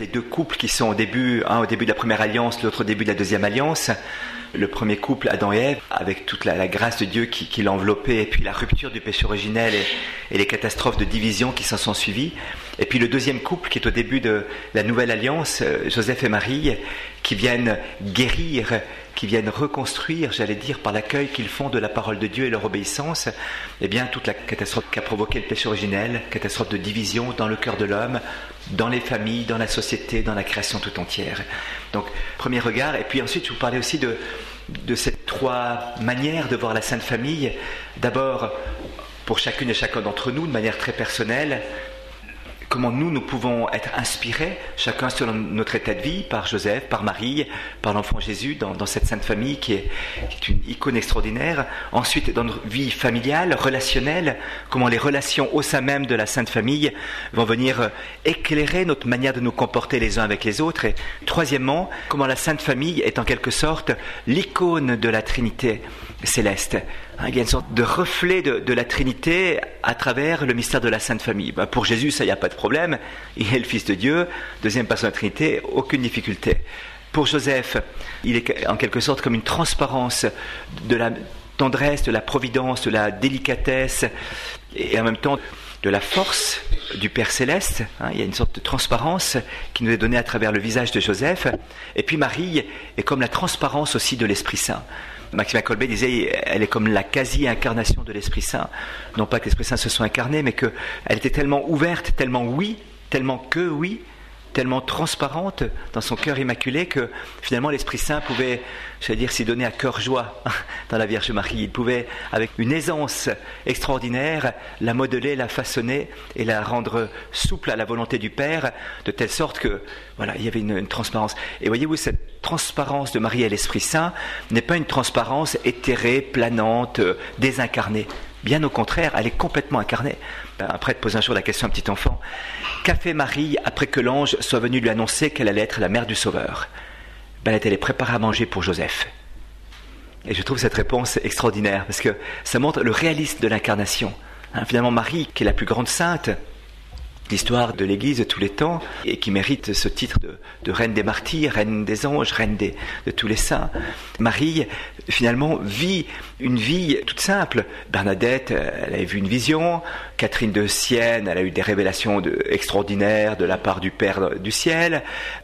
les deux couples qui sont au début, un au début de la première alliance, l'autre au début de la deuxième alliance. Le premier couple, Adam et Ève, avec toute la grâce de Dieu qui l'enveloppait, et puis la rupture du péché originel et les catastrophes de division qui s'en sont suivies. Et puis le deuxième couple qui est au début de la nouvelle alliance, Joseph et Marie, qui viennent guérir, qui viennent reconstruire, j'allais dire, par l'accueil qu'ils font de la parole de Dieu et leur obéissance, eh bien toute la catastrophe qu'a provoqué le péché originel, catastrophe de division dans le cœur de l'homme, dans les familles, dans la société, dans la création tout entière. Donc, premier regard. Et puis ensuite, je vous parlais aussi de ces trois manières de voir la Sainte Famille. D'abord, pour chacune et chacun d'entre nous, de manière très personnelle, comment nous pouvons être inspirés, chacun selon notre état de vie, par Joseph, par Marie, par l'enfant Jésus, dans cette Sainte Famille qui est une icône extraordinaire. Ensuite, dans notre vie familiale, relationnelle, comment les relations au sein même de la Sainte Famille vont venir éclairer notre manière de nous comporter les uns avec les autres. Et troisièmement, comment la Sainte Famille est en quelque sorte l'icône de la Trinité céleste. Il y a une sorte de reflet de la Trinité à travers le mystère de la Sainte Famille. Pour Jésus, ça, il n'y a pas de problème. Il est le Fils de Dieu, deuxième personne de la Trinité, aucune difficulté. Pour Joseph, il est en quelque sorte comme une transparence de la tendresse, de la providence, de la délicatesse et en même temps de la force du Père Céleste. Il y a une sorte de transparence qui nous est donnée à travers le visage de Joseph. Et puis Marie est comme la transparence aussi de l'Esprit Saint. Maxime Colbet disait elle est comme la quasi-incarnation de l'Esprit Saint. Non pas que l'Esprit Saint se soit incarné, mais qu'elle était tellement ouverte, tellement oui, tellement que oui, tellement transparente dans son cœur immaculé que finalement l'Esprit Saint pouvait, j'allais dire, s'y donner à cœur joie dans la Vierge Marie. Il pouvait, avec une aisance extraordinaire, la modeler, la façonner et la rendre souple à la volonté du Père, de telle sorte que, voilà, il y avait une transparence. Et voyez-vous, cette transparence de Marie et l'Esprit Saint n'est pas une transparence éthérée, planante, désincarnée. Bien au contraire, elle est complètement incarnée. Un prêtre pose un jour la question à un petit enfant. Qu'a fait Marie après que l'ange soit venu lui annoncer qu'elle allait être la mère du Sauveur? Elle est allée préparer à manger pour Joseph. Et je trouve cette réponse extraordinaire, parce que ça montre le réalisme de l'incarnation. Finalement, Marie, qui est la plus grande sainte, l'histoire de l'Église de tous les temps, et qui mérite ce titre de reine des martyrs, reine des anges, reine de tous les saints. Marie, finalement, vit une vie toute simple. Bernadette, elle a vu une vision. Catherine de Sienne, elle a eu des révélations extraordinaires de la part du Père du ciel.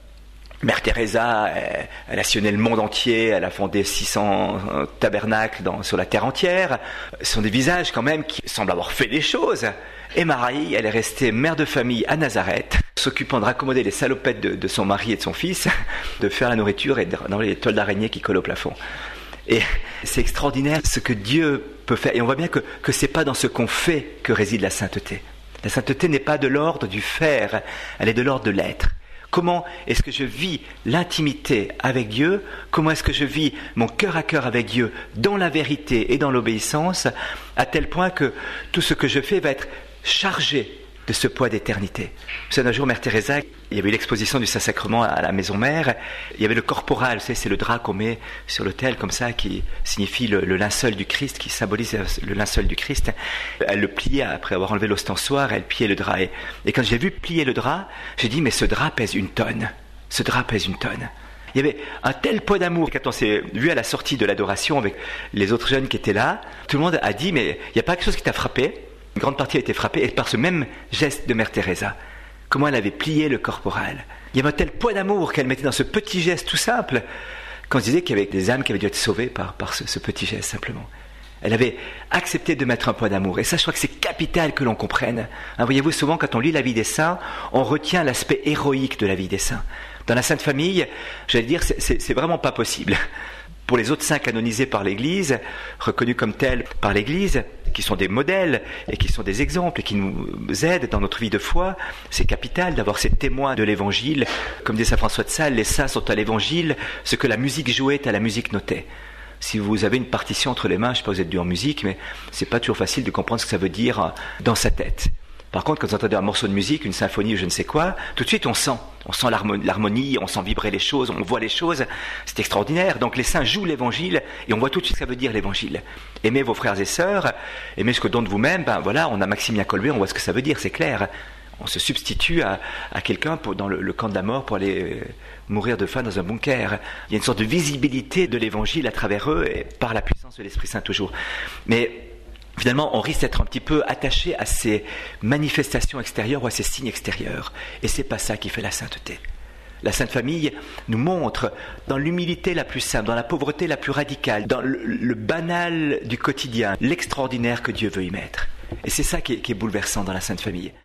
Mère Teresa, elle a sillonné le monde entier, elle a fondé 600 tabernacles sur la terre entière. Ce sont des visages quand même qui semblent avoir fait des choses. Et Marie, elle est restée mère de famille à Nazareth, s'occupant de raccommoder les salopettes de son mari et de son fils, de faire la nourriture et d'enlever les toiles d'araignée qui collent au plafond. Et c'est extraordinaire ce que Dieu peut faire. Et on voit bien que ce n'est pas dans ce qu'on fait que réside la sainteté. La sainteté n'est pas de l'ordre du faire, elle est de l'ordre de l'être. Comment est-ce que je vis l'intimité avec Dieu? Comment est-ce que je vis mon cœur à cœur avec Dieu dans la vérité et dans l'obéissance, à tel point que tout ce que je fais va être chargé de ce poids d'éternité. Vous savez, un jour, Mère Teresa, il y avait eu l'exposition du Saint-Sacrement à la Maison Mère. Il y avait le corporal, vous savez, c'est le drap qu'on met sur l'autel comme ça, qui signifie le linceul du Christ, qui symbolise le linceul du Christ. Elle le pliait après avoir enlevé l'ostensoir, elle pliait le drap. Et quand j'ai vu plier le drap, j'ai dit, mais ce drap pèse 1 tonne. Ce drap pèse 1 tonne. Il y avait un tel poids d'amour. Quand on s'est vu à la sortie de l'adoration avec les autres jeunes qui étaient là, tout le monde a dit, mais il n'y a pas quelque chose qui t'a frappé? Une grande partie a été frappée, et par ce même geste de Mère Teresa, comment elle avait plié le corporal. Il y avait un tel poids d'amour qu'elle mettait dans ce petit geste tout simple, qu'on se disait qu'il y avait des âmes qui avaient dû être sauvées par ce petit geste simplement. Elle avait accepté de mettre un poids d'amour. Et ça, je crois que c'est capital que l'on comprenne. Voyez-vous, souvent, quand on lit la vie des saints, on retient l'aspect héroïque de la vie des saints. Dans la Sainte Famille, j'allais dire, c'est vraiment pas possible. Pour les autres saints canonisés par l'Église, reconnus comme tels par l'Église, qui sont des modèles et qui sont des exemples et qui nous aident dans notre vie de foi, c'est capital d'avoir ces témoins de l'Évangile. Comme dit saint François de Sales, les saints sont à l'Évangile ce que la musique jouait est à la musique notée. Si vous avez une partition entre les mains, je ne sais pas, vous êtes dur en musique, mais c'est pas toujours facile de comprendre ce que ça veut dire dans sa tête. Par contre, quand vous entendez un morceau de musique, une symphonie ou je ne sais quoi, tout de suite on sent l'harmonie, on sent vibrer les choses, on voit les choses, c'est extraordinaire. Donc les saints jouent l'évangile et on voit tout de suite ce que ça veut dire l'évangile. Aimez vos frères et sœurs, aimez ce que donne de vous-même, voilà, on a Maximien Colbet, on voit ce que ça veut dire, c'est clair. On se substitue à quelqu'un dans le camp de la mort pour aller mourir de faim dans un bunker. Il y a une sorte de visibilité de l'évangile à travers eux et par la puissance de l'Esprit Saint toujours. Mais finalement, on risque d'être un petit peu attaché à ces manifestations extérieures ou à ces signes extérieurs. Et c'est pas ça qui fait la sainteté. La Sainte Famille nous montre dans l'humilité la plus simple, dans la pauvreté la plus radicale, dans le banal du quotidien, l'extraordinaire que Dieu veut y mettre. Et c'est ça qui est bouleversant dans la Sainte Famille.